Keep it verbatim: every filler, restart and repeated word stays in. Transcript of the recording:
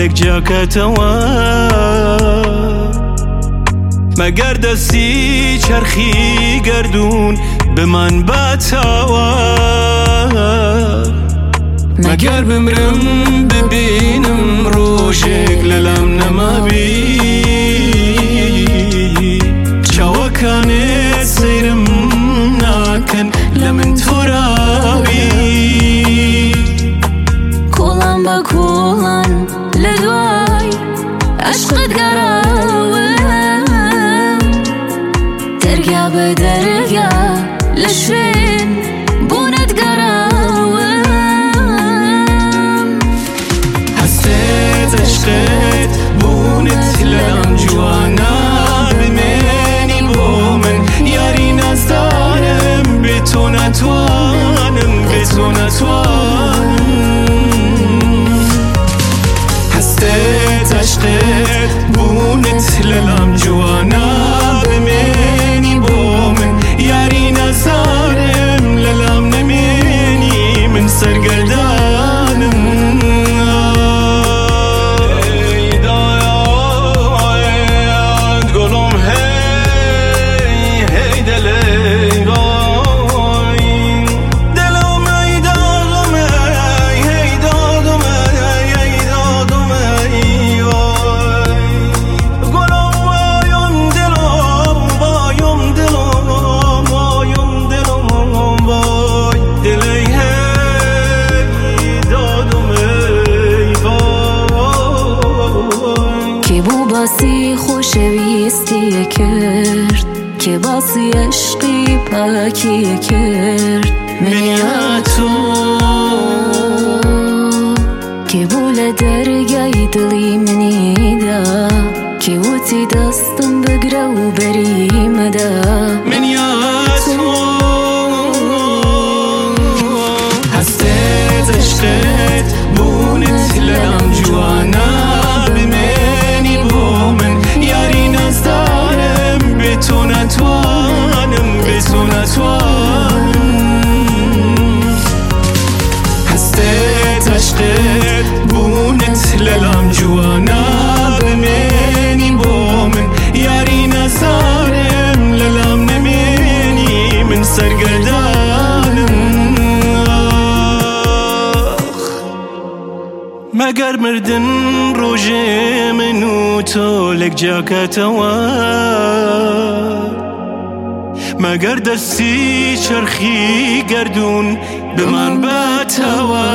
تۆلێک جاکەتەوە مەگەر دەستی چەرخی گەردوون بمان باتەوە مەگەر بمرم ببینم ڕۆژێک لەلام نەمابی چاوەکانێ سەیرم ناکەن لە من تۆراوی کۆڵان بە کۆڵان لە دوای عەشقت گەڕاوم دەرگا بە دەرگا لە شوێن بوونت گەڕاوم هەستێت عەشقت بوونت لەلام جوانە بمێنی بۆ من یاری نازدارم بێ تۆ ناتوانم بێ تۆ ناتوانم هەستێت عەشقت بوونت لەلام جوانە بمێنی بۆ من یاری نازدارم لەلام نەمێنی من سەرگەردانم باسی خۆشەویستیە کرد کێ باسی عەشقی پاکیە کرد منیا تۆ کێ بوو لە دەرگای دڵی منیدا کێ وتی دەستم بگرە و بەری مەدا منیا تۆ هەستێت عەشقت بوونت لەلام جوانە بمێنی بۆ من یاری نازدارم بێ تۆ ناتوانم بێ تۆ ناتوانم هەستێت عەشقت بوونت لەلام جوانە بمێنی بۆ من یاری نازدارم لەلام نەمێنی من سەرگەردانم مەگەر مردن ڕۆژێ من و تۆلێک جاکەتەوە مەگەر دەستی چەرخی گەردوون بمان باتەوە